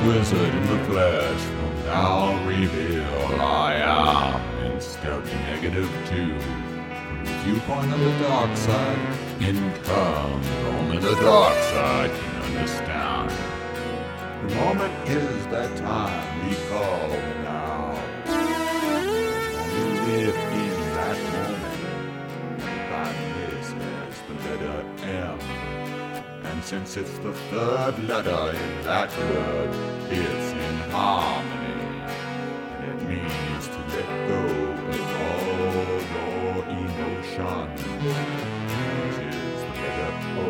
wizard in the flesh will now reveal I am instead of -2. From the viewpoint of the dark side, income only the dark side can understand. The moment is that time we call now. Only live in that moment. By this is the letter M. And since it's the third letter in that word, it's in harmony. And it means to let go of all your emotions, which is the letter O.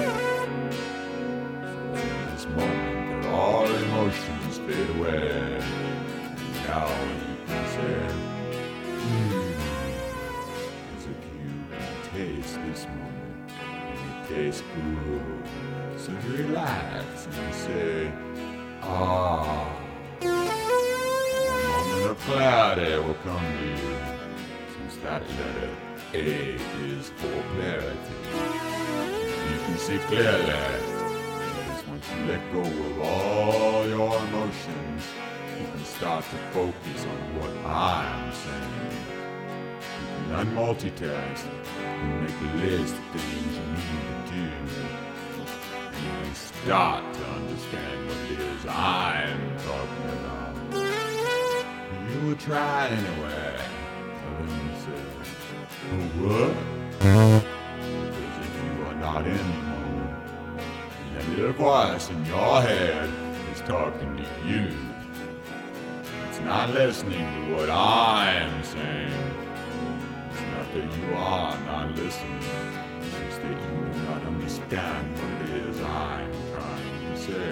So in this moment that all emotions fade away. Now you can say, as if you can taste this moment. Tastes good, so you relax and say, ah. A moment of clarity will come to you, since that letter A is for clarity. You can see clearly, because once you let go of all your emotions, you can start to focus on what I'm saying. You can unmultitask and make a list of things you need to do. And you can start to understand what it is I'm talking about. You will try it anyway. And then you say, what? Because if you are not in the moment, and that little voice in your head is talking to you, it's not listening to what I'm saying. That you are not listening, it's just that you do not understand what it is I'm trying to say.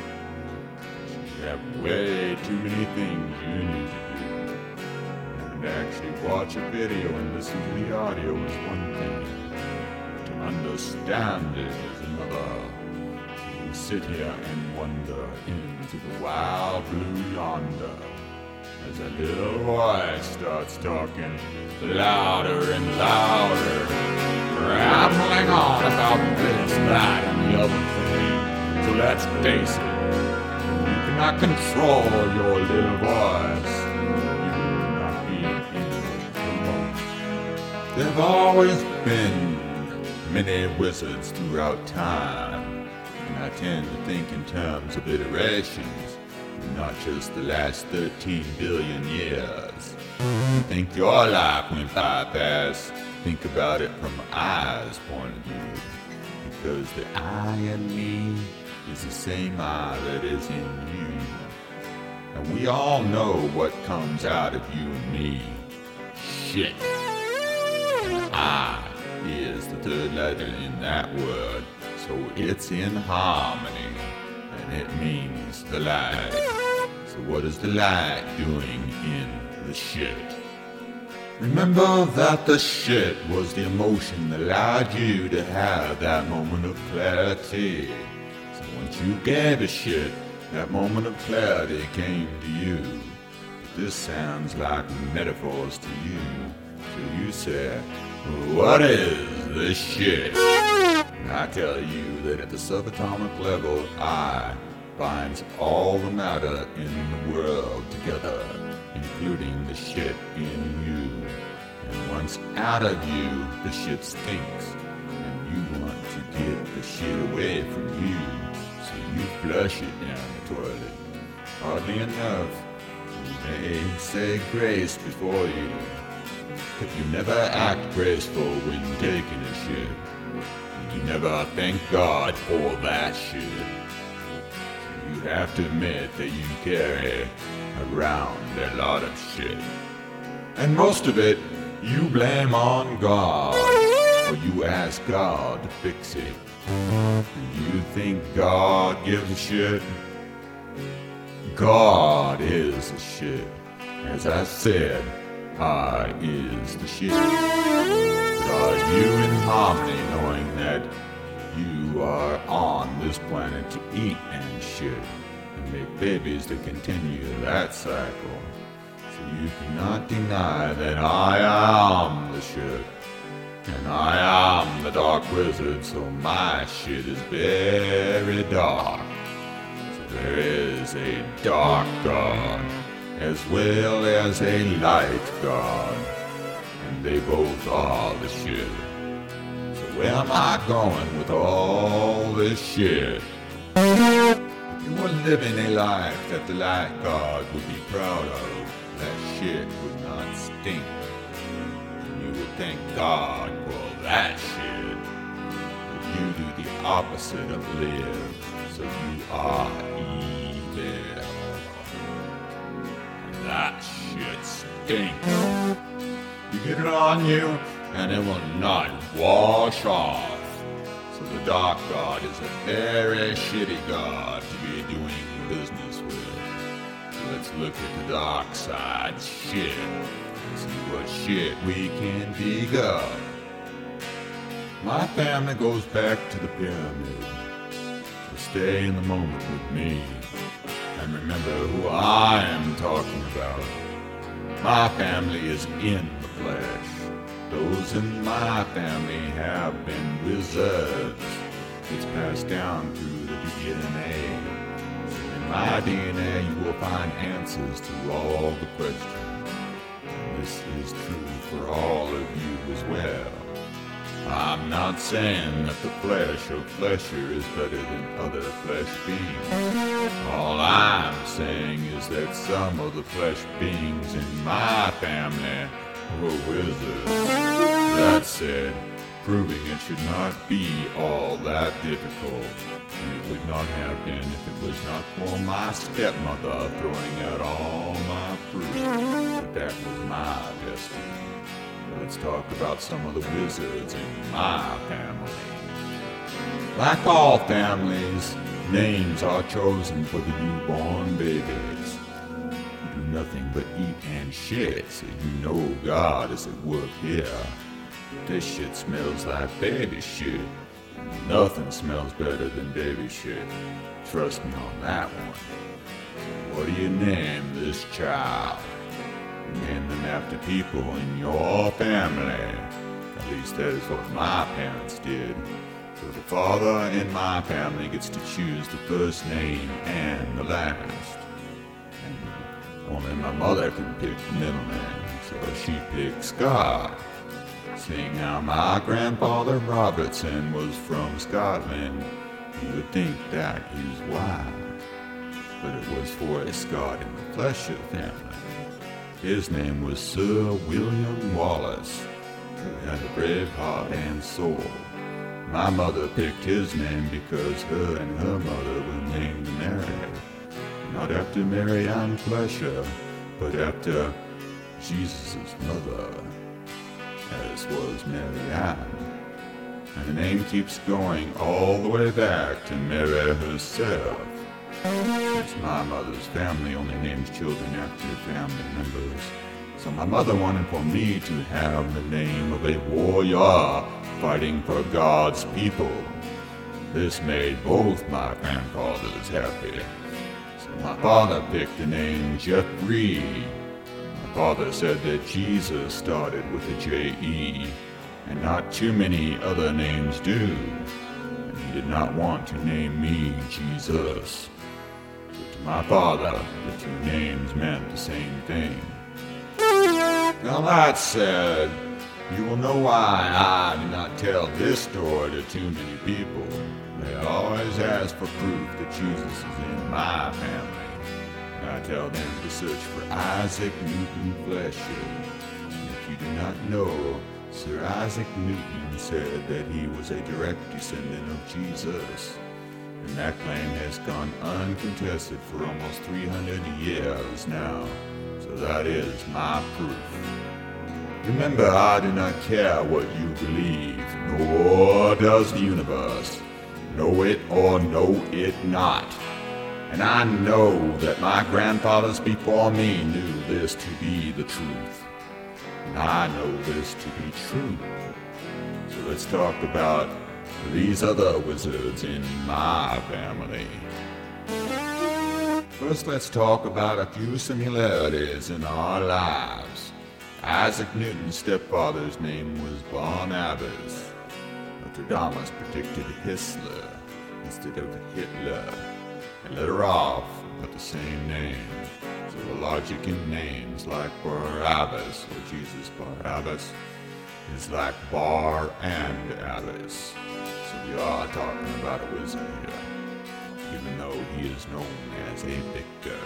You have way too many things you need to do. And to actually watch a video and listen to the audio is one thing. To understand it is another. You sit here and wonder into the wild blue yonder. As a little voice starts talking louder and louder, rambling on about this, that, and the other thing. So let's face it, you cannot control your little voice. You will not be in the moment. There have always been many wizards throughout time, and I tend to think in terms of iterations. Not just the last 13 billion years. Think your life went by fast. Think about it from I's point of view. Because the I in me is the same I that is in you. And we all know what comes out of you and me. Shit. I is the third letter in that word, so it's in harmony. And it means the light. So what is the light doing in the shit? Remember that the shit was the emotion that allowed you to have that moment of clarity. So once you gave a shit, that moment of clarity came to you. But this sounds like metaphors to you. So you say, what is this shit? I tell you that at the subatomic level, I binds all the matter in the world together, including the shit in you. And once out of you, the shit stinks, and you want to get the shit away from you, so you flush it down the toilet. Oddly enough, you may say grace before you, but you never act graceful when taking a shit. You never thank God for that shit. You have to admit that you carry around a lot of shit. And most of it, you blame on God. Or you ask God to fix it. And you think God gives a shit? God is the shit. As I said, I is the shit. But are you in harmony knowing that you are on this planet to eat and shit and make babies to continue that cycle? So you cannot deny that I am the shit. And I am the dark wizard, so my shit is very dark. So There is a dark god as well as a light god, and they both are the shit. So where am I going with all this shit? If you were living a life that the light god would be proud of, that shit would not stink. You would thank God for that shit. But you do the opposite of live, so you are evil. And that shit stinks. You get it on you, and it will not wash off. So the dark god is a very shitty god to be doing business with. So let's look at the dark side shit and see what shit we can dig up. My family goes back to the pyramid. So stay in the moment with me and remember who I am talking about. My family is in the flesh. Those in my family have been wizards. It's passed down through the DNA. So in my DNA you will find answers to all the questions. And this is true for all of you as well. I'm not saying that the flesh of Flesher is better than other flesh beings. All I'm saying is that some of the flesh beings in my family were wizards. That said, proving it should not be all that difficult, and it would not have been if it was not for my stepmother throwing out all my fruit. But that was my destiny. Let's talk about some of the wizards in my family. Like all families, names are chosen for the newborn babies. You do nothing but eat and shit, so you know God is at work here. This shit smells like baby shit. Nothing smells better than baby shit. Trust me on that one. What do you name this child? Name them after people in your family. At least that is what my parents did. So the father in my family gets to choose the first name and the last. And only my mother can pick the middle name, so she picked Scott. Seeing how my grandfather Robertson was from Scotland, you would think that is why. But it was for a Scott in the Flesher family. His name was Sir William Wallace, who had a brave heart and soul. My mother picked his name because her and her mother were named Mary. Not after Mary Ann Flesher, but after Jesus' mother, as was Mary Ann. And the name keeps going all the way back to Mary herself. Since my mother's family only names children after family members, so my mother wanted for me to have the name of a warrior fighting for God's people. This made both my grandfathers happy. So my father picked the name Jeffrey. My father said that Jesus started with a J-E, and not too many other names do. And he did not want to name me Jesus. To my father, the two names meant the same thing. Now that said, you will know why I do not tell this story to too many people. They always ask for proof that Jesus is in my family. And I tell them to search for Isaac Newton Flesher. And if you do not know, Sir Isaac Newton said that he was a direct descendant of Jesus. And that claim has gone uncontested for almost 300 years now. So that is my proof. Remember, I do not care what you believe, nor does the universe. Know it or know it not. And I know that my grandfathers before me knew this to be the truth. And I know this to be true. So let's talk about these other wizards in my family. First, let's talk about a few similarities in our lives. Isaac Newton's stepfather's name was Barnabas. Nostradamus predicted Histler instead of Hitler. a letter off, but the same name. So the logic in names like Barabbas or Jesus Barabbas is like Bar and Abbas. So we are talking about a wizard here, even though he is known as a victor.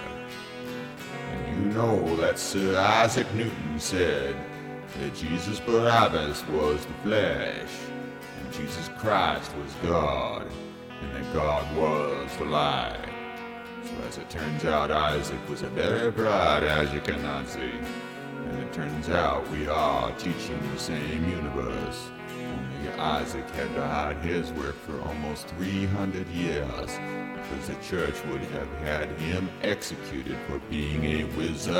And you know that Sir Isaac Newton said that Jesus Barabbas was the flesh, and Jesus Christ was God, and that God was the light. So as it turns out, Isaac was a very bright as you cannot see. And it turns out we are teaching the same universe. Only Isaac had to hide his work for almost 300 years because the church would have had him executed for being a wizard.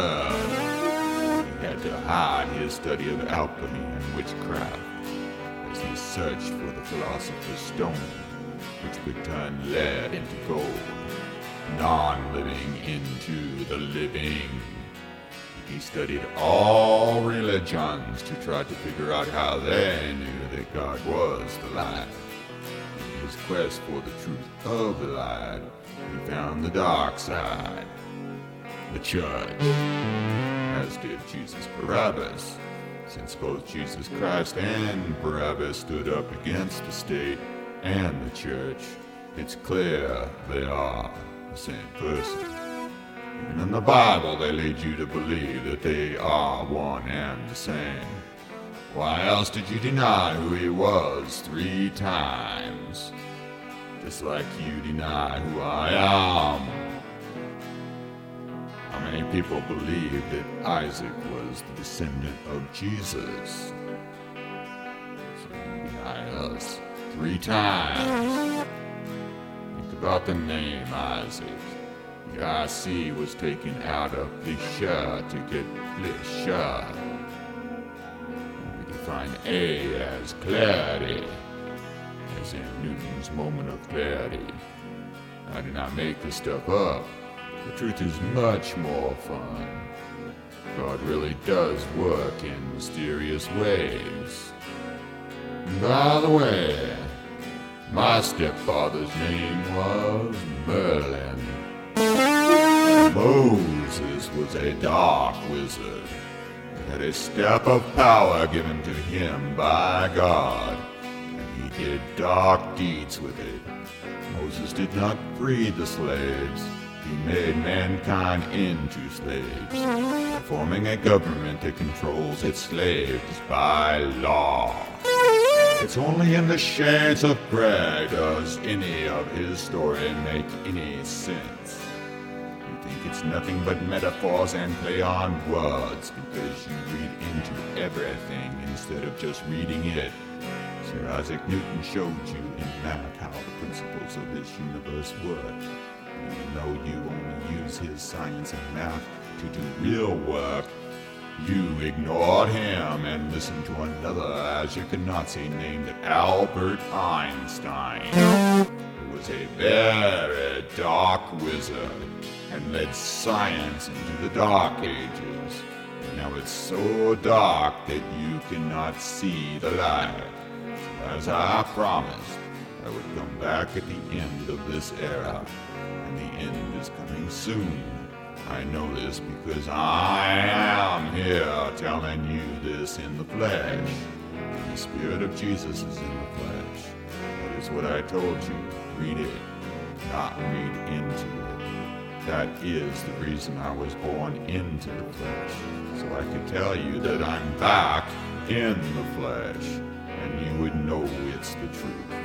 He had to hide his study of alchemy and witchcraft as he searched for the philosopher's stone, which could turn lead into gold, non-living into the living. He studied all religions to try to figure out how they knew that God was the light. In his quest for the truth of the light, he found the dark side, the church, as did Jesus Barabbas. Since both Jesus Christ and Barabbas stood up against the state and the church, it's clear they are the same person. Even in the Bible, they lead you to believe that they are one and the same. Why else did you deny who he was 3 times? Just like you deny who I am. How many people believe that Isaac was the descendant of Jesus? So you deny us 3 times. Think about the name Isaac. The IC was taken out of Fisher to get Flisher. We define A as clarity, as in Newton's moment of clarity. I did not make this stuff up. The truth is much more fun. God really does work in mysterious ways. And by the way, my stepfather's name was Merlin. Moses was a dark wizard. He had a staff of power given to him by God, and he did dark deeds with it. Moses did not free the slaves. He made mankind into slaves, forming a government that controls its slaves by law. It's only in the shades of gray does any of his story make any sense. You think it's nothing but metaphors and play on words because you read into everything instead of just reading it. Sir Isaac Newton showed you in math how the principles of this universe work. Even though you only use his science and math to do real work, you ignored him and listened to another as-you-can-not-see named Albert Einstein, who was a very dark wizard and led science into the Dark Ages. And now it's so dark that you cannot see the light. So as I promised, I would come back at the end of this era, and the end is coming soon. I know this because I am here telling you this in the flesh. The Spirit of Jesus is in the flesh. That is what I told you. Read it, not read into it. That is the reason I was born into the flesh, so I could tell you that I'm back in the flesh, and you would know it's the truth.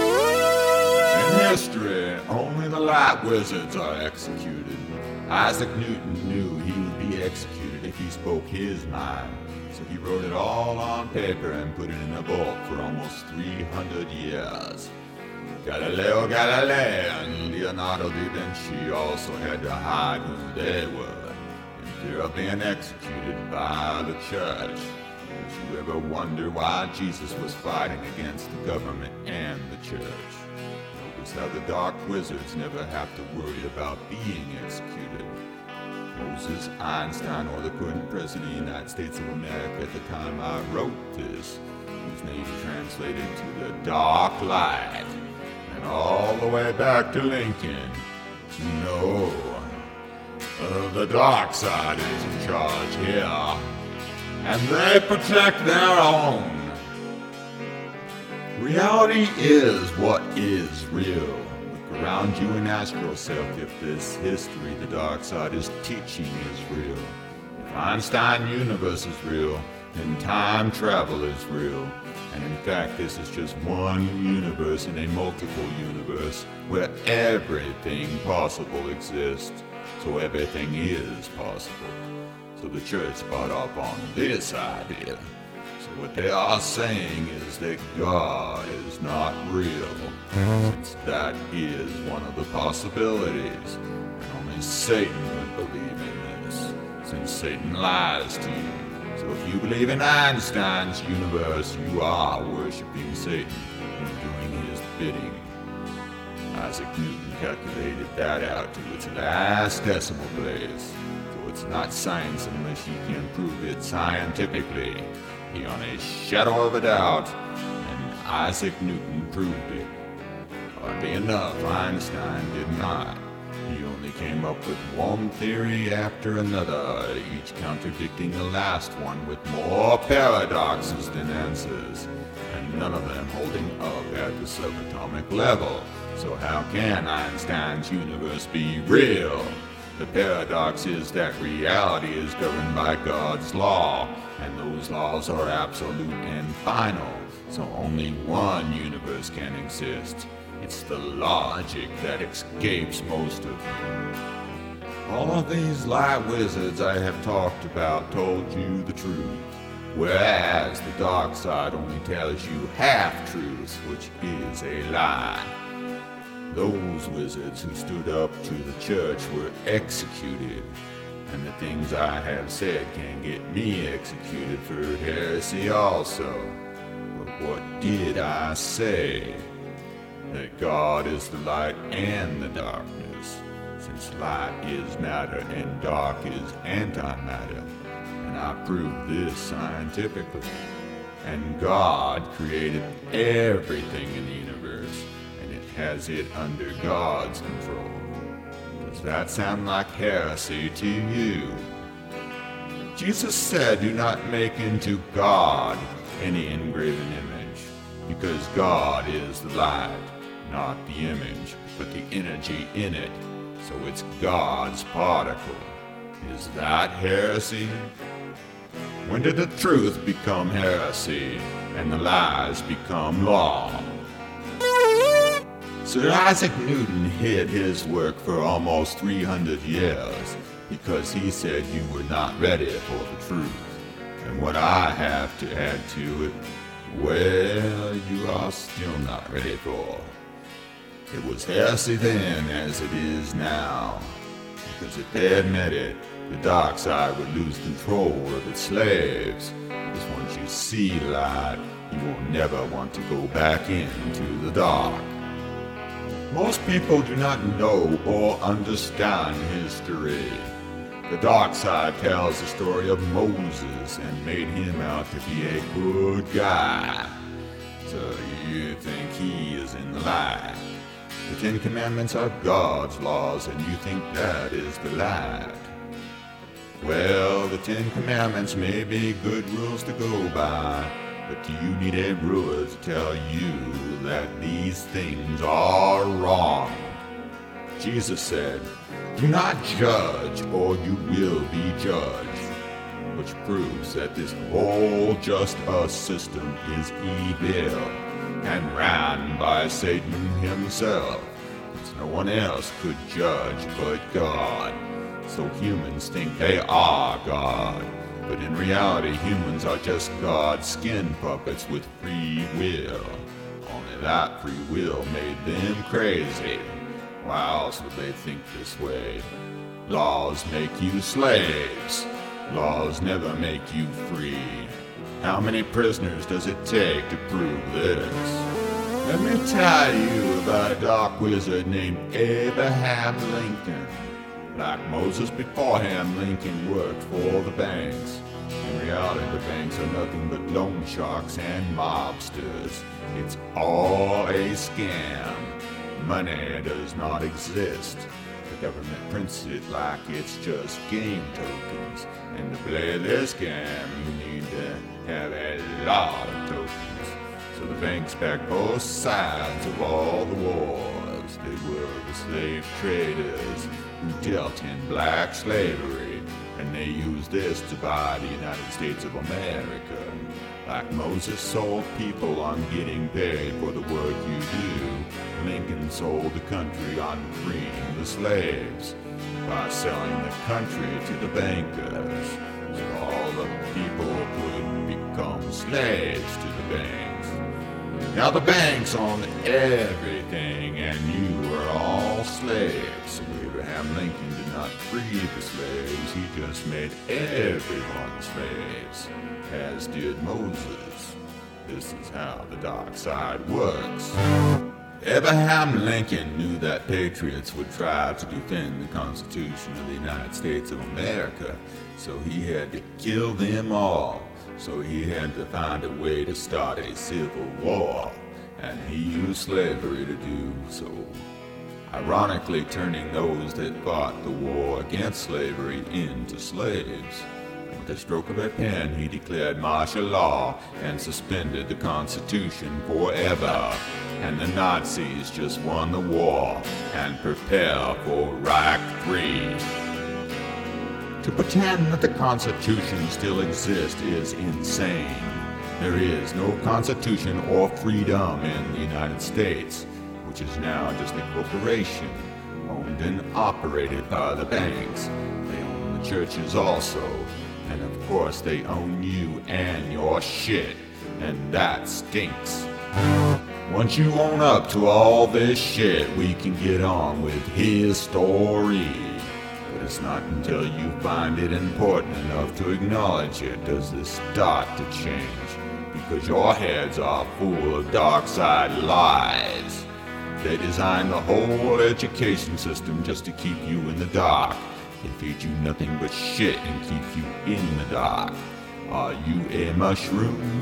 In history, only the light wizards are executed. Isaac Newton knew he would be executed if he spoke his mind, so he wrote it all on paper and put it in a book for almost 300 years. Galileo Galilei and Leonardo da Vinci also had to hide who they were, in fear of being executed by the church. Did you ever wonder why Jesus was fighting against the government and the church? Notice how the dark wizards never have to worry about being executed. Moses, Einstein, or the current President of the United States of America at the time I wrote this, whose name translated to the dark light, and all the way back to Lincoln, No, the dark side is in charge here, and they protect their own. Reality is what is real. Look around you and ask yourself if this history the dark side is teaching is real. If Einstein universe is real, then time travel is real. And in fact, this is just one universe in a multiple universe where everything possible exists. So everything is possible. So the church bought up on this idea. So what they are saying is that God is not real, since that is one of the possibilities. And only Satan would believe in this, since Satan lies to you. So if you believe in Einstein's universe, you are worshipping Satan and doing his bidding. Isaac Newton calculated that out to its last decimal place. So it's not science unless you can prove it scientifically, beyond a shadow of a doubt, and Isaac Newton proved it. Oddly enough, Einstein did not. He only came up with one theory after another, each contradicting the last one with more paradoxes than answers, and none of them holding up at the subatomic level. So how can Einstein's universe be real? The paradox is that reality is governed by God's law, and those laws are absolute and final, so only one universe can exist. It's the logic that escapes most of you. All of these light wizards I have talked about told you the truth, whereas the dark side only tells you half-truths, which is a lie. Those wizards who stood up to the church were executed, and the things I have said can get me executed for heresy also. But what did I say? That God is the light and the darkness, since light is matter and dark is antimatter, and I proved this scientifically. And God created everything in the universe, and it has it under God's control. Does that sound like heresy to you? Jesus said, "Do not make into God any engraven image, because God is the light. Not the image, but the energy in it, so it's God's particle." Is that heresy? When did the truth become heresy, and the lies become law? Sir Isaac Newton hid his work for almost 300 years, because he said you were not ready for the truth. And what I have to add to it, well, you are still not ready for. It was heresy then as it is now, because if they admit it, the dark side would lose control of its slaves, because once you see light, you will never want to go back into the dark. Most people do not know or understand history. The dark side tells the story of Moses and made him out to be a good guy. So you think he is in the light. The Ten Commandments are God's laws, and you think that is the light. Well, the Ten Commandments may be good rules to go by, but do you need a ruler to tell you that these things are wrong? Jesus said, "Do not judge, or you will be judged," which proves that this whole just us system is evil and ran by Satan himself, since no one else could judge but God. So humans think they are God, but in reality humans are just God's skin puppets with free will. Only that free will made them crazy. Why else would they think this way? Laws make you slaves. Laws never make you free. How many prisoners does it take to prove this? Let me tell you about a dark wizard named Abraham Lincoln. Like Moses before him, Lincoln worked for the banks. In reality, the banks are nothing but loan sharks and mobsters. It's all a scam. Money does not exist. government prints it like it's just game tokens. And to play this game, you need to have a lot of tokens. So the banks back both sides of all the wars. They were the slave traders who dealt in black slavery, and they used this to buy the United States of America. Like Moses sold people on getting paid for the work you do, Lincoln sold the country on freeing the slaves by selling the country to the bankers, so all the people could become slaves to the banks. Now the banks own everything, and you were all slaves. So Abraham Lincoln did not free the slaves, he just made everyone slaves, as did Moses. This is how the dark side works. Abraham Lincoln knew that patriots would try to defend the Constitution of the United States of America, so he had to kill them all. So he had to find a way to start a civil war, and he used slavery to do so, ironically turning those that fought the war against slavery into slaves. With the stroke of a pen, he declared martial law and suspended the Constitution forever. And the Nazis just won the war and prepare for Reich III. To pretend that the Constitution still exists is insane. There is no Constitution or freedom in the United States, which is now just a corporation, owned and operated by the banks. They own the churches also, and of course they own you and your shit, and that stinks. Once you own up to all this shit, we can get on with his story. But it's not until you find it important enough to acknowledge it does this start to change, because your heads are full of dark side lies. They designed the whole education system just to keep you in the dark. They feed you nothing but shit and keep you in the dark. Are you a mushroom?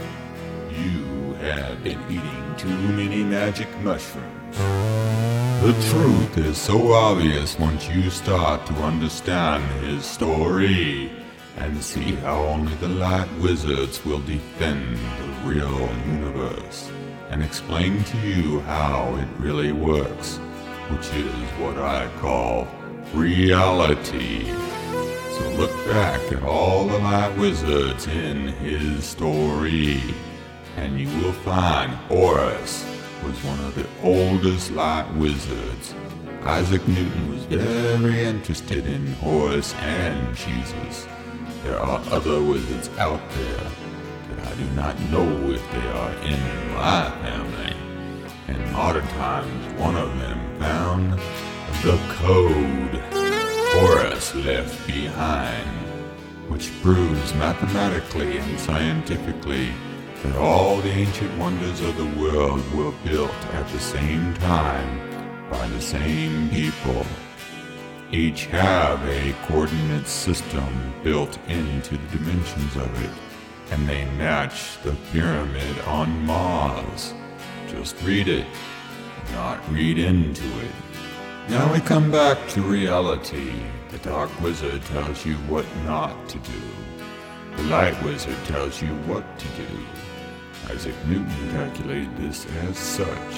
You have been eating too many magic mushrooms. The truth is so obvious once you start to understand his story and see how only the light wizards will defend the real universe and explain to you how it really works, which is what I call reality. So look back at all the light wizards in his story, and you will find Horus was one of the oldest light wizards. Isaac Newton was very interested in Horus and Jesus. There are other wizards out there that I do not know if they are in my family. In modern times, one of them found the code Horus left behind, which proves mathematically and scientifically that all the ancient wonders of the world were built at the same time by the same people. Each have a coordinate system built into the dimensions of it, and they match the pyramid on Mars. Just read it, not read into it. Now we come back to reality. The Dark Wizard tells you what not to do. The Light Wizard tells you what to do. Isaac Newton calculated this as such.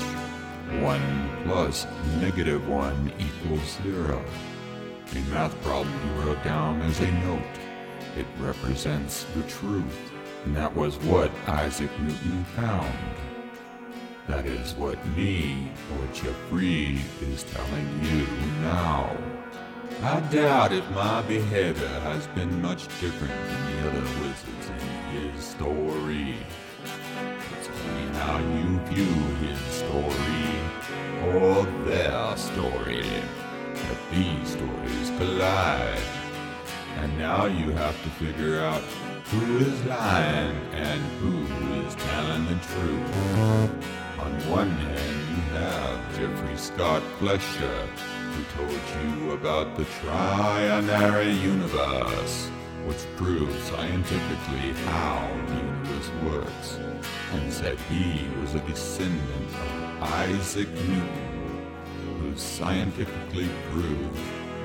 1 plus -1 equals 0. A math problem he wrote down as a note. It represents the truth, and that was what Isaac Newton found. That is what me, or Jeffrey, is telling you now. I doubt if my behavior has been much different than the other wizards in his story. It's only how you view his story, or their story, that these stories collide. And now you have to figure out who is lying and who is telling the truth. On one hand, you have Jeffrey Scott Fletcher, who told you about the Trinary universe, which proves scientifically how the universe works, and said he was a descendant of Isaac Newton, who to scientifically prove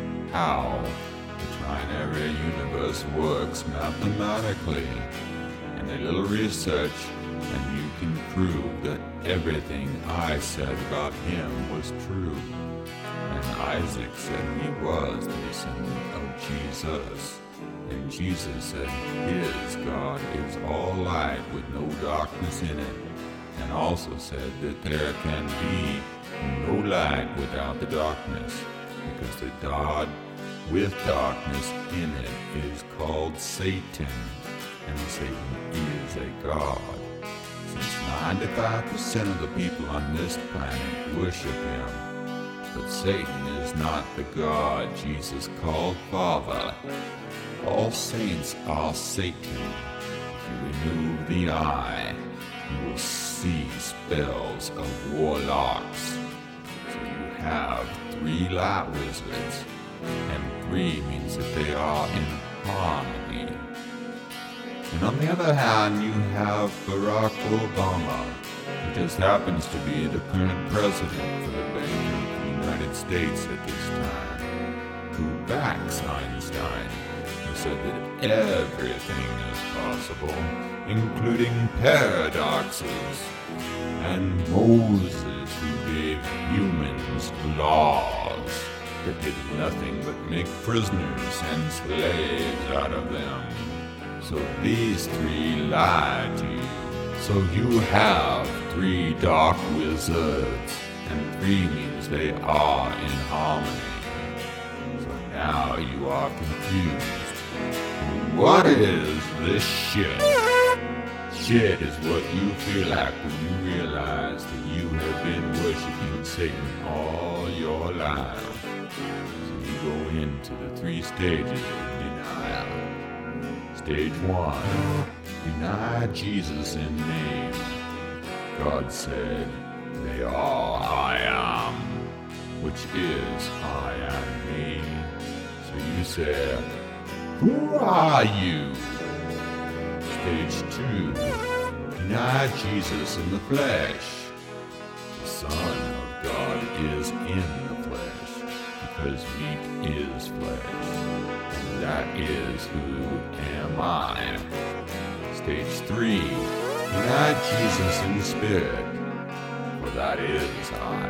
how the trinary universe works mathematically. And a little research, and you can prove that everything I said about him was true. And Isaac said he was the descendant of Jesus. And Jesus said his God is all light with no darkness in it. And also said that there can be no light without the darkness, because the God with darkness in it is called Satan. And Satan is a god. Since 95% of the people on this planet worship him. But Satan is not the God Jesus called Father. All saints are Satan. If you remove the eye, you will see spells of warlocks. So you have 3 light wizards, and 3 means that they are in harmony. And on the other hand, you have Barack Obama, who just happens to be the current president for the Bank of the United States at this time, who backs Einstein, who said that everything is possible, including paradoxes, and Moses, who gave humans laws that did nothing but make prisoners and slaves out of them. So these 3 lie to you. So you have 3 dark wizards, and 3 means they are in harmony. So now you are confused. What is this shit? Shit is what you feel like when you realize that you have been worshiping Satan all your life. So you go into the 3 stages of denial. Stage 1, deny Jesus in name. God said, they are I am, which is I am me. So you said, who are you? Stage 2, deny Jesus in the flesh. The Son of God is in the flesh, because meat is flesh. That is who am I. Stage 3, deny Jesus in the Spirit, for that is I.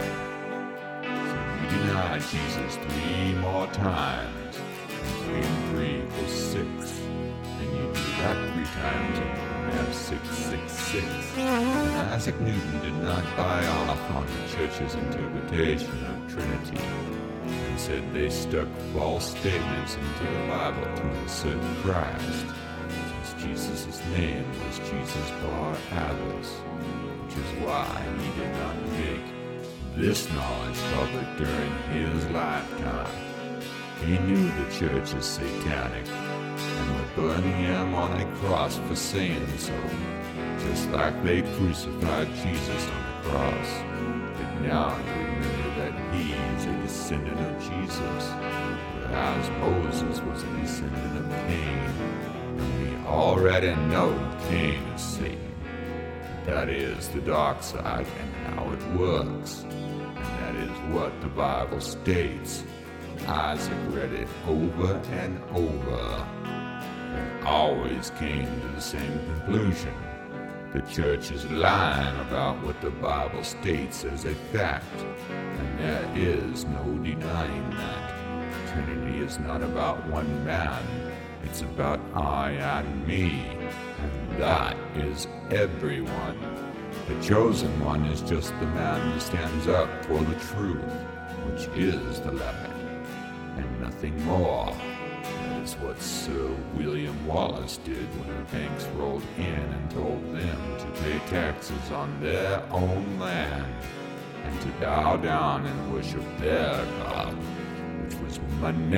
So you deny Jesus 3 more times, and 3 and 3 equals 6. And you do that 3 times, and you have 666. And Isaac Newton did not buy off on the church's interpretation of Trinity, and said they stuck false statements into the Bible to assert Christ, since Jesus' name was Jesus Bar Abbas, which is why he did not make this knowledge public during his lifetime. He knew the church is satanic, and would burn him on a cross for saying so, just like they crucified Jesus on the cross. But now you remember that he is a descendant of Jesus, whereas Moses was a descendant of Cain, and we already know Cain is Satan. That is the dark side and how it works, and that is what the Bible states. Isaac read it over and over, and always came to the same conclusion. The church is lying about what the Bible states as a fact, and there is no denying that. Trinity is not about one man, it's about I and me, and that is everyone. The chosen one is just the man who stands up for the truth, which is the light, and nothing more. That is what Sir William Wallace did when the banks rolled in and told them to pay taxes on their own land and to bow down and worship their God, which was money,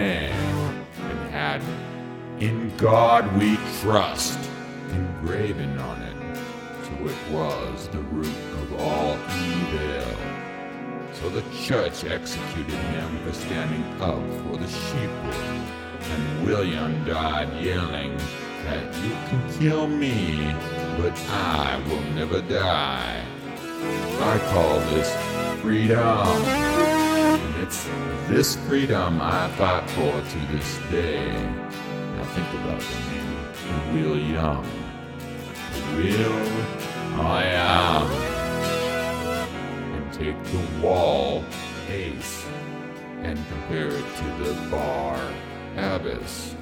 and had "In God We Trust" engraven on it. So it was the root of all evil. So the church executed him for standing up for the sheepwood, and William died yelling that you can kill me, but I will never die. I call this freedom. And It's this freedom I fight for to this day. Now think about the name William. I am. And take the wall, ace, and compare it to the bar, abyss.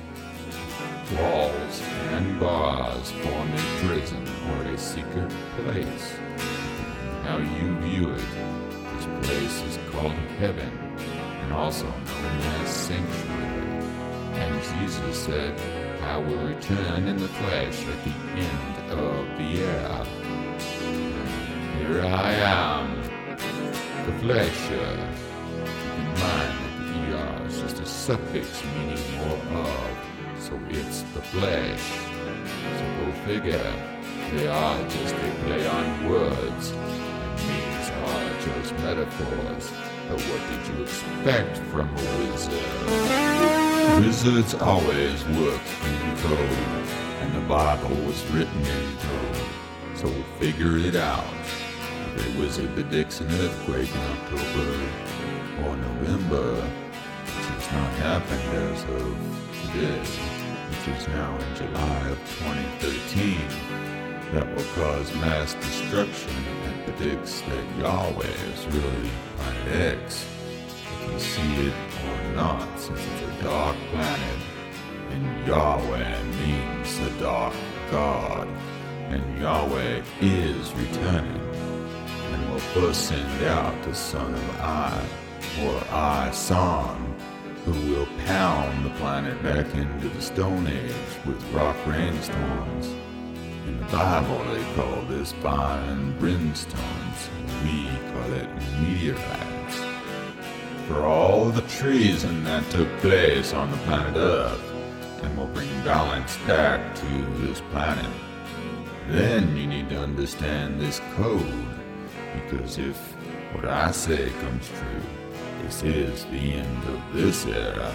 Walls and bars form a prison or a secret place. How you view it, this place is called heaven, and also known as sanctuary. And Jesus said, I will return in the flesh at the end of the era. Here I am, the flesh. Keep in mind that the ER is just a suffix meaning more of, so it's the flesh. So go figure, they are just a play on words, and these are just metaphors. But what did you expect from a wizard? Wizards always worked in code, and the Bible was written in code. So figure it out. If a wizard predicts an earthquake in October or November, which has not happened as of today, which is now in July of 2013, that will cause mass destruction and predicts that Yahweh is really Planet X. You can see it or not, since it's a dark planet, and Yahweh means the dark God, and Yahweh is returning, and will first send out the son of I, or I-Son, who will pound the planet back into the Stone Age with rock rainstorms. In the Bible they call this fire and brimstones, we call it meteorites. For all the treason that took place on the planet Earth, and will bring balance back to this planet. Then you need to understand this code, because if what I say comes true, this is the end of this era.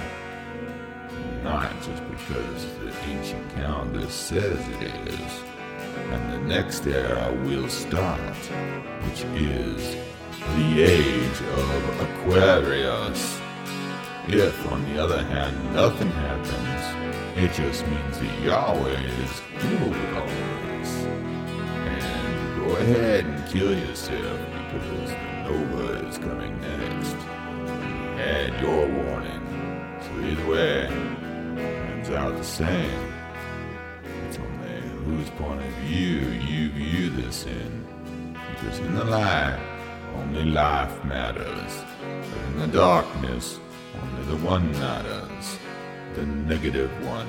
Not just because the ancient calendar says it is. And the next era will start, which is the age of Aquarius. If, on the other hand, nothing happens, it just means that Yahweh is cool with all this. And go ahead and kill yourself, because the Nova is coming next. You had your warning, so either way, turns out the same. It's only whose point of view you view this in, because in the light, only life matters, but in the darkness, only the one matters, the negative one,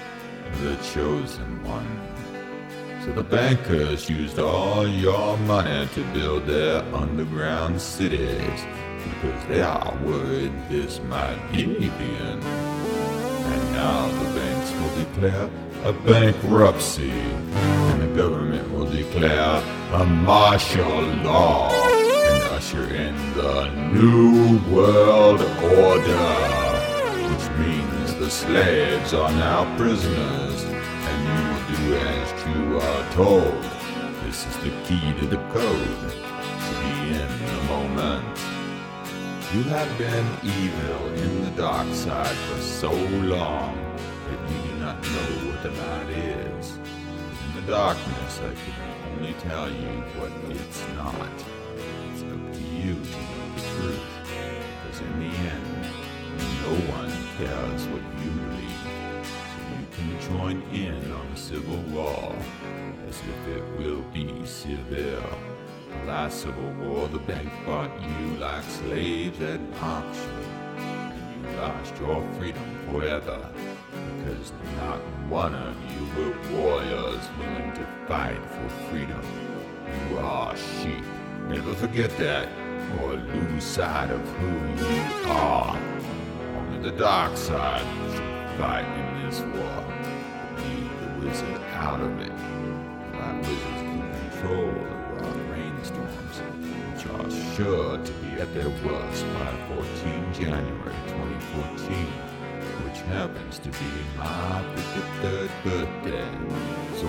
the chosen one. So the bankers used all your money to build their underground cities, because they are worried this might be the end. And now the banks will declare a bankruptcy, and the government will declare a martial law, and usher in the New World Order, which means the slaves are now prisoners, and you will do as you are told. This is the key to the code, to be in the moment. You have been evil in the dark side for so long that you do not know what the light is. In the darkness, I can only tell you what it's not. It's up to you to know the truth, because in the end, no one cares what you believe. So you can join in on the civil war, as if it will be severe. The last civil war, the bank bought you like slaves at auction, and you lost your freedom forever, because not one of you were warriors willing to fight for freedom. You are sheep. Never forget that, or lose sight of who you are. Only the dark side should fight in this war. Leave the wizard out of it. Black wizards can control the rock rainstorms, which are sure to be at their worst by 14 January 2014, which happens to be my 53rd birthday. So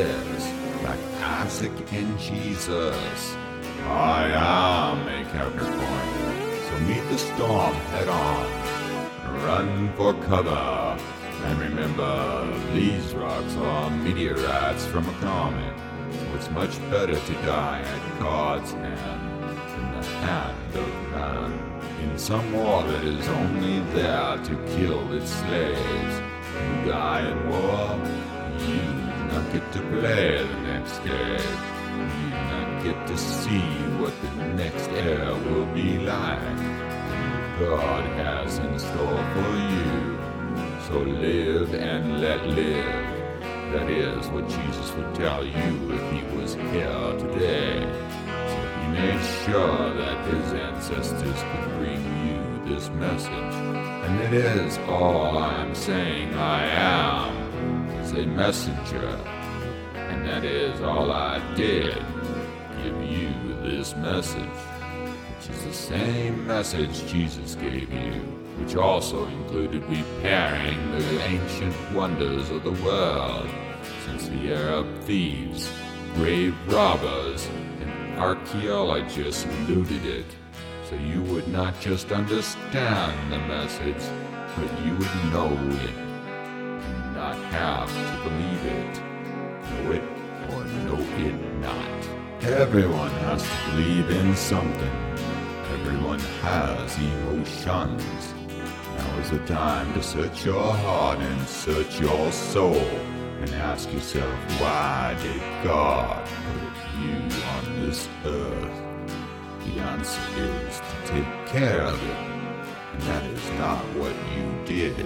yes, like Isaac and Jesus, I am a Capricorn. So meet the storm head on. Run for cover. And remember, these rocks are meteorites from a comet. So it's much better to die at God's hand than the hand of man. In some war that is only there to kill its slaves. You die in war, you do not get to play the next day. You do not get to see what the next era will be like. God has in store for you. So live and let live. That is what Jesus would tell you if he was here today. So he made sure that his ancestors could bring you this message. And it is all I'm saying I am, is a messenger. And that is all I did, give you this message, which is the same message Jesus gave you, which also included repairing the ancient wonders of the world, since the Arab thieves, grave robbers, and archaeologists looted it, so you would not just understand the message, but you would know it, and not have to believe it, know it or know it not. Everyone has to believe in something. Everyone has emotions. Now is the time to search your heart and search your soul and ask yourself, why did God put you on this earth? The answer is to take care of it, and that is not what you did.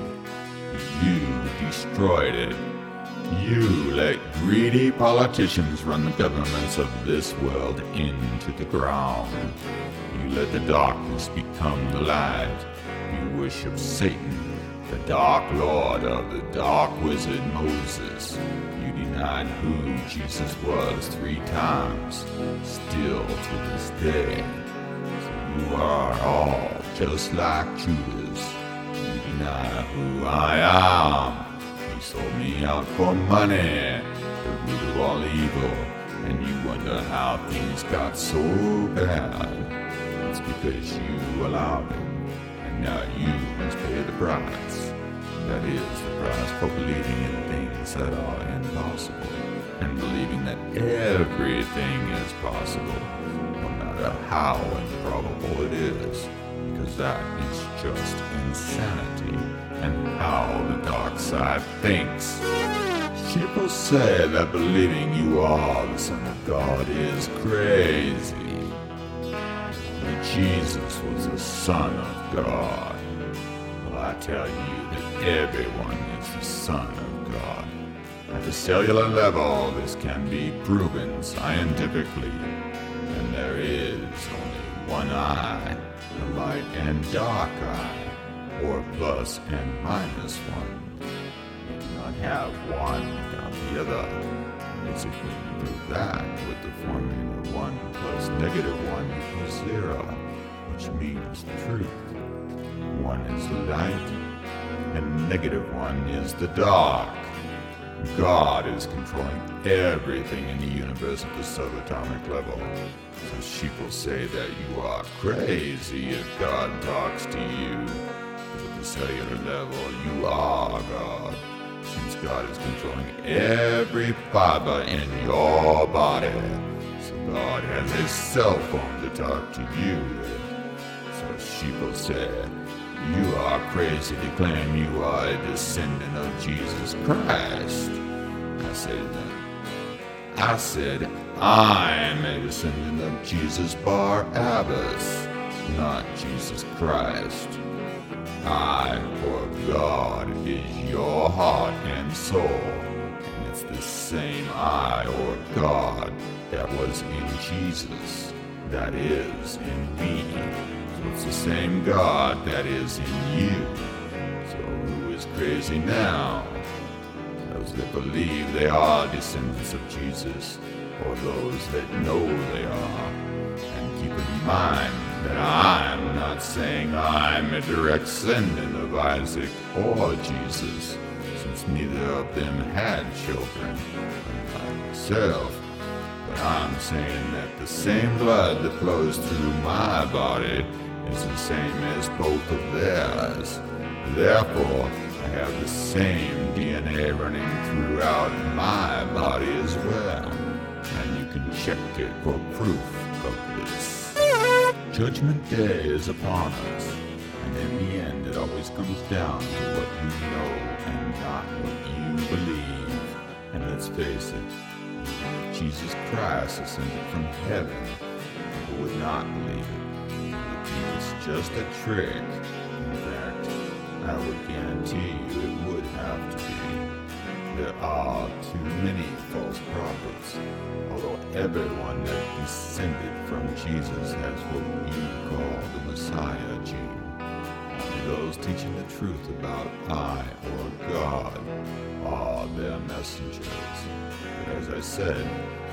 You destroyed it. You let greedy politicians run the governments of this world into the ground. You let the darkness become the light. You worship Satan, the dark lord of the dark wizard Moses. You denied who Jesus was 3 times, still to this day. So you are all just like Judas. You deny who I am. You sold me out for money, the root of all evil, and you wonder how things got so bad. It's because you allowed it, and now you must pay the price. That is the price for believing in things that are impossible, and believing that everything is possible, no matter how improbable it is, because that is just insanity, and how the dark side thinks. People say that believing you are the Son of God is crazy. Jesus was the Son of God. Well, I tell you that everyone is the Son of God. At the cellular level, this can be proven scientifically. And there is only one eye, the light and dark eye, or plus and minus one. You do not have one without the other. Basically, you prove that with the formula 1 plus negative 1 equals 0, which means truth. 1 is the light, and negative 1 is the dark. God is controlling everything in the universe at the subatomic level. So sheep will say that you are crazy if God talks to you. But at the cellular level, you are God. Since God is controlling every fiber in your body. So God has a cell phone to talk to you with. So sheep will say, you are crazy to claim you are a descendant of Jesus Christ. I said, I'm a descendant of Jesus Barabbas, not Jesus Christ. I, or God, is your heart and soul, and it's the same I, or God, that was in Jesus, that is in me. So it's the same God that is in you. So who is crazy now? Those that believe they are descendants of Jesus, or those that know they are. And keep in mind that I'm not saying I'm a direct descendant of Isaac or Jesus, since neither of them had children, unlike myself. But I'm saying that the same blood that flows through my body is the same as both of theirs. Therefore, I have the same DNA running throughout my body as well, and you can check it for proof of this. Judgment Day is upon us, and in the end it always comes down to what you know and not what you believe. And let's face it, if Jesus Christ ascended from heaven, people would not believe it. It's just a trick. In fact, I would guarantee you it would have to be. There are too many false prophets, although everyone that descended from Jesus has what you call the Messiah gene. Only those teaching the truth about I or God are their messengers. But as I said,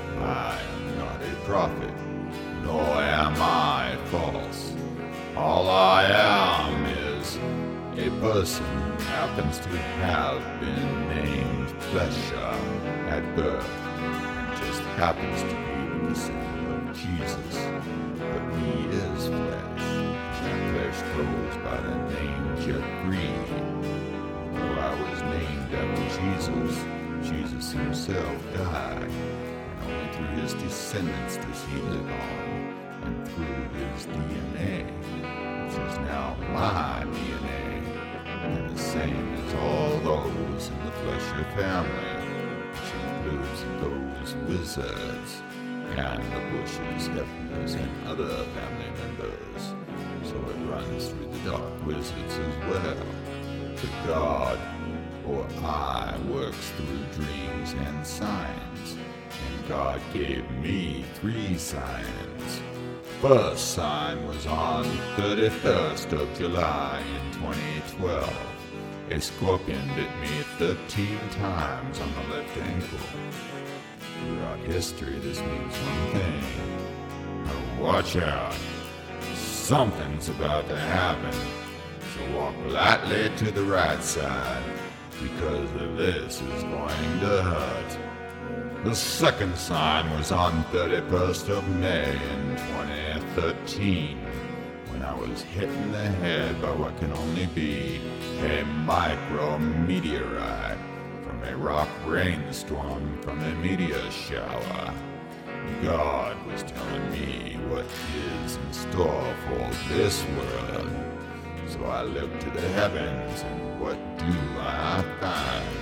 I am not a prophet, nor am I false. All I am is a person who happens to have been named Flesher at birth, and just happens to be the descendant of Jesus. But he is flesh, and flesh goes by the name Jeffrey. Although I was named after Jesus, Jesus himself died, and only through his descendants does he live on, and through his DNA, which is now my DNA, and the same as all those in the Flesher family, which includes those wizards, and the Bushes, Hefners, and other family members. So it runs through the dark wizards as well. The God, or I, works through dreams and signs, and God gave me 3 signs. First sign was on 31st of July in 2012. A scorpion bit me 13 times on the left ankle. Throughout history, this means one thing. Now watch out. Something's about to happen. So walk lightly to the right side, because this is going to hurt. The second sign was on 31st of May in 2013, when I was hit in the head by what can only be a micrometeorite from a rock rainstorm from a meteor shower. God was telling me what is in store for this world. So I look to the heavens, and what do I find?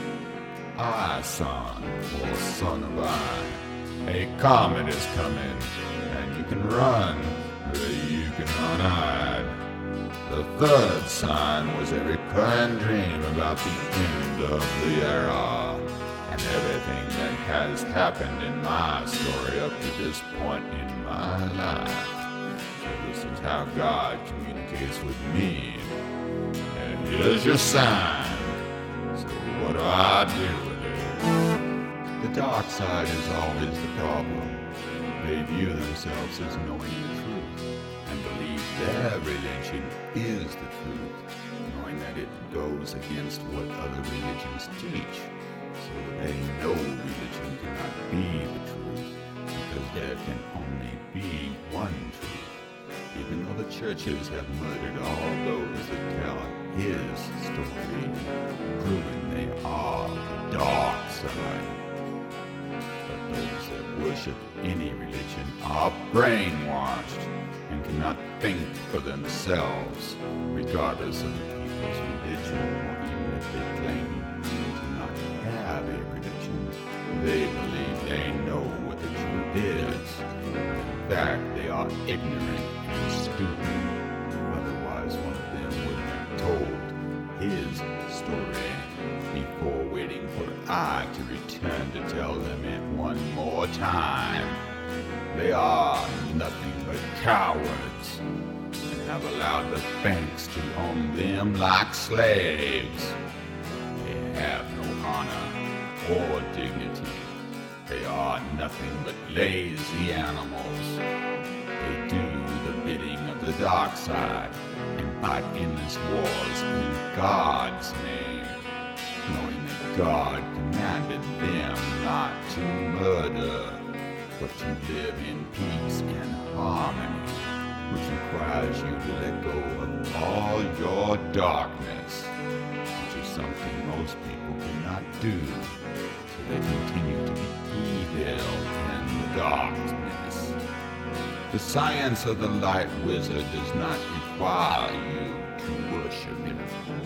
I, son, or son of I, a comet is coming, and you can run, or you can hide. The third sign was a recurring dream about the end of the era, and everything that has happened in my story up to this point in my life. So this is how God communicates with me. And here's your sign. So what do I do with it? The dark side is always the problem. They view themselves as knowing the truth, and believe their religion is the truth, knowing that it goes against what other religions teach. So they know religion cannot be the truth, because there can only be one truth. Even though the churches have murdered all those that tell his story, proving they are the dark side. But those that worship any religion are brainwashed and cannot think for themselves, regardless of the people's religion, or even if they claim to not have a religion. They believe they know what the truth is. In fact, they are ignorant and stupid. Otherwise, one of them would have told his story before waiting for I to return to tell them it one more time. They are nothing but cowards, and have allowed the banks to own them like slaves. They have no honor or dignity. They are nothing but lazy animals. They do the bidding of the dark side and fight endless wars in God's name, knowing that God commanded them not to murder, but to live in peace and harmony. which requires you to let go of all your darkness, which is something most people cannot do, so they continue to be evil in the darkness. The science of the light wizard does not require you to worship him.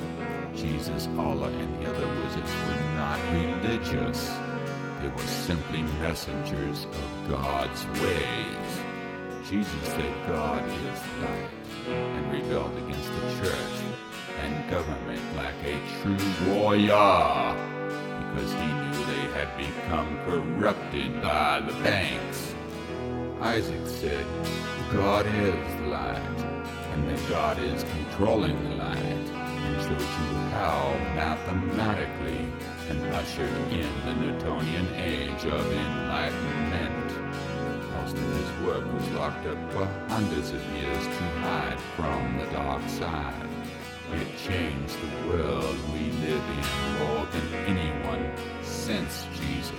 Jesus, Allah, and the other wizards were not religious. They were simply messengers of God's ways. Jesus said God is light and rebelled against the church and government like a true warrior because he knew they had become corrupted by the banks. Isaac said, God is light, and that God is controlling the light, and showed you how mathematically and ushered in the Newtonian age of enlightenment. Most of his work was locked up for hundreds of years to hide from the dark side. It changed the world we live in more than anyone since Jesus.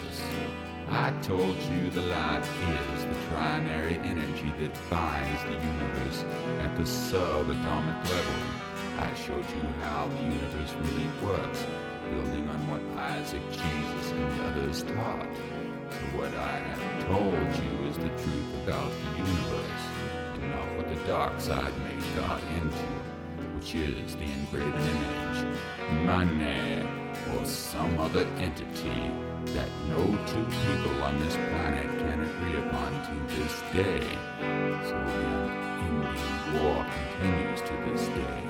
I told you the light is the trinary energy that binds the universe at the subatomic level. I showed you how the universe really works, building on what Isaac, Jesus, and the others taught. So what I have told you is the truth about the universe, and not what the dark side made God into, which is the engraved image, money, or some other entity that no two people on this planet can agree upon to this day. So the unending war continues to this day.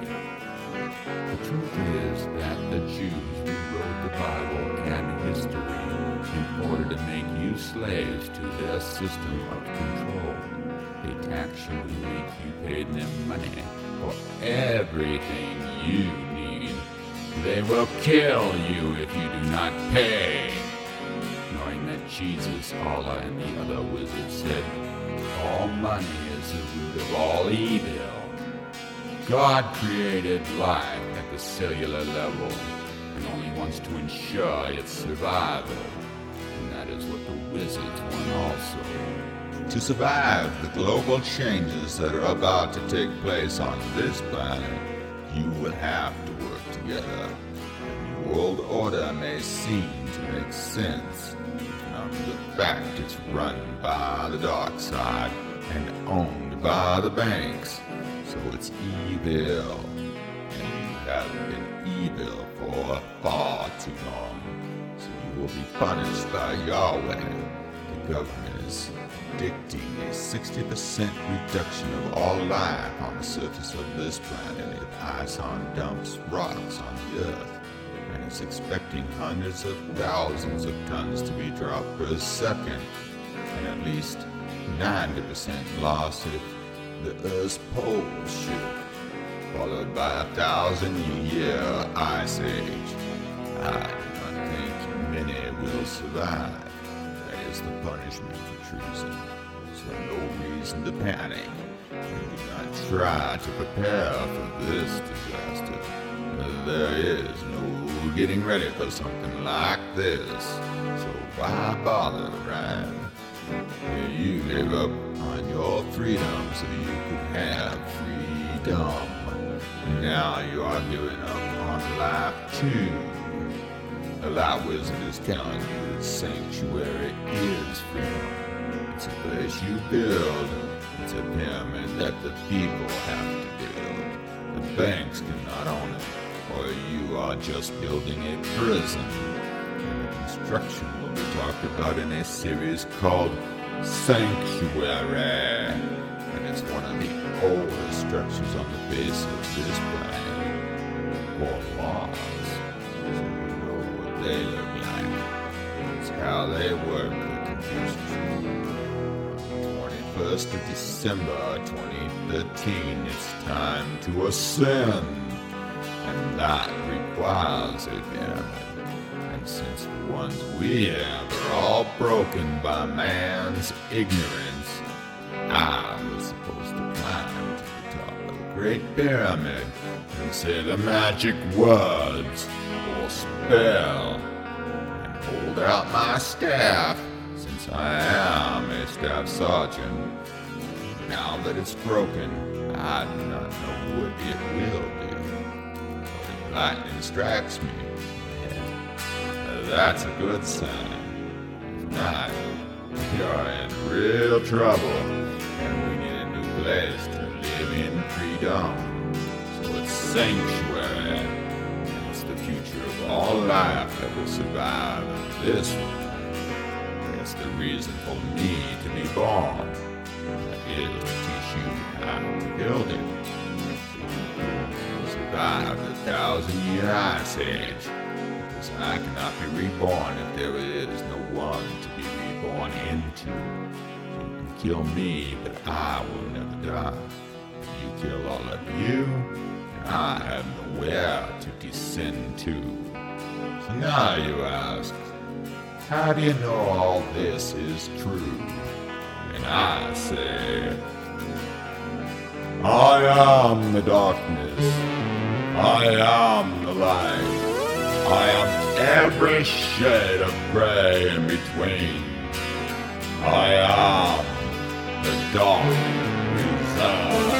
The truth is that the Jews rewrote the Bible and history in order to make you slaves to their system of control. They tax you and make you pay them money for everything you need. They will kill you if you do not pay. Knowing that Jesus, Allah, and the other wizards said, all money is the root of all evil. God created life at the cellular level and only wants to ensure its survival. And that is what the wizards want also. To survive the global changes that are about to take place on this planet, you will have to work together. The New World Order may seem to make sense. The fact it's run by the dark side and owned by the banks. So it's evil, and you have been evil for far too long. So you will be punished by Yahweh. The government is dictating a 60% reduction of all life on the surface of this planet if ISON dumps rocks on the earth. And is expecting hundreds of thousands of tons to be dropped per second, and at least 90% lost if the Earth's poles shift, followed by 1,000-year ice age. I do not think many will survive. That is the punishment for treason. So no reason to panic. And do not try to prepare for this disaster. There is no getting ready for something like this. So why bother, right? You gave up on your freedom so you could have freedom. Now you are giving up on life too. The Light Wizard is telling you that sanctuary is freedom. It's a place you build. It's a pyramid that the people have to build. The banks cannot own it, or you are just building a prison. And the construction will be talked about in a series called Sanctuary. And it's one of the oldest structures on the face of this planet. Or laws. So we know what they look like. It's how they work the Confucius. 21st of December 2013, it's time to ascend. And that requires a pyramid. And since the ones we have are all broken by man's ignorance, I was supposed to climb to the top of the Great Pyramid and say the magic words or spell and hold out my staff, since I am a staff sergeant. now that it's broken, I do not know what it will do. But if lightning strikes me, that's a good sign. If not, we are in real trouble, and we need a new place to live in freedom. So it's sanctuary, and it's the future of all life that will survive this one. It's the reason for me to be born. That is to teach you how to build it. Survive the 1,000-year ice age. Because I cannot be reborn if there is no one to be reborn into. You can kill me, but I will never die. You kill all of you, and I have nowhere to descend to. So now you ask, how do you know all this is true? And I say, I am the darkness. I am the light. I am every shade of gray in between. I am the dark reserve.